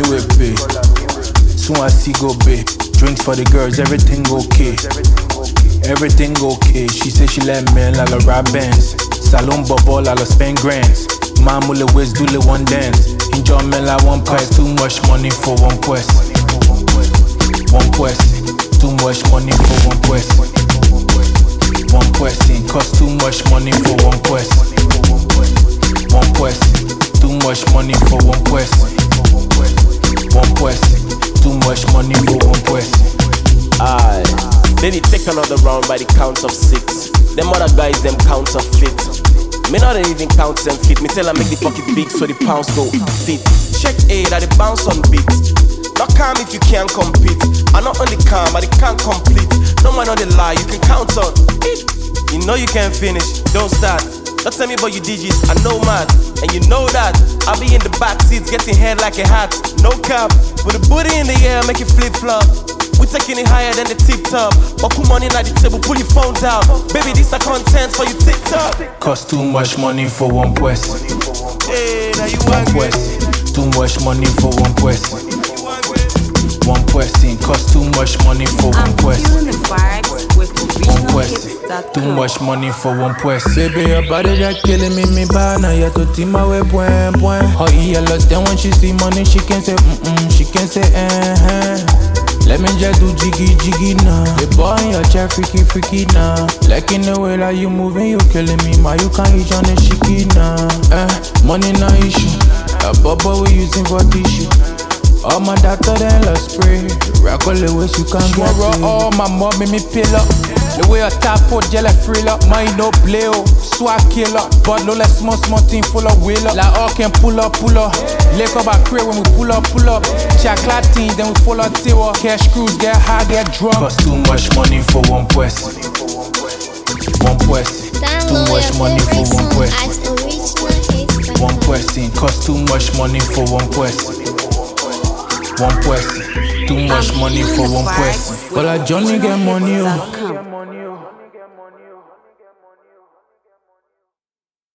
pay. Soon I see go pay. Drinks for the girls, everything okay. Everything okay. She say she let men like a rap bands. Salon bubble like a spend grands. Mamule ways do the one dance. Enjoy men like one price. Too much money for one quest. One quest. Too much money for one quest. One question. Cost too much money for one quest. One quest. Too much money for one quest. One quest. Too much money for one quest. Aye. Then he take another round by the count of 6. Them other guys, them counterfeit. Me not even count them fit. Me tell her make the pocket big so the pounds go fit. Check A that the bounce on beat. Not calm if you can't compete. I'm not only calm, but it can't complete. No man on the lie, you can count on it. You know you can't finish, don't start. Don't tell me about your digits, I know mad. And you know that I'll be in the back seats getting head like a hat. No cap, with a booty in the air, make it flip flop. We taking it higher than the tip top. But put money at the table, pull your phones out. Baby, this are content for your TikTok. Cost too much money for one quest. Hey, now you one quest. Too much money for one quest. One question. Cost too much money for one quest. One quest. Too much money for one quest. Baby, your body that killing me bad. Now you to team my way point. Her ear lost, then when she see money, she can say she can say Let me just do jiggy now. The boy in your chair freaky now. Like in the way that you moving, you killing me, ma. You can't eat on the shaky now. Money no issue. A bubble we using for tissue. All my doctor then let's spray. Rock all the ways you can get it. All my mom make me pill up. The way a top for jelly frill up. Mine no play oh, swag killer. But no less small thing full of wheel up. Like all can pull up. Lick up our crib when we pull up. Chocolate things then we follow tail. Cash crews get high, get drunk. Cost too much money for one quest. One quest. Too much money for one quest. One question. Cost too much money for one quest. One quest. Too much money for one quest. But like Johnny get money oh.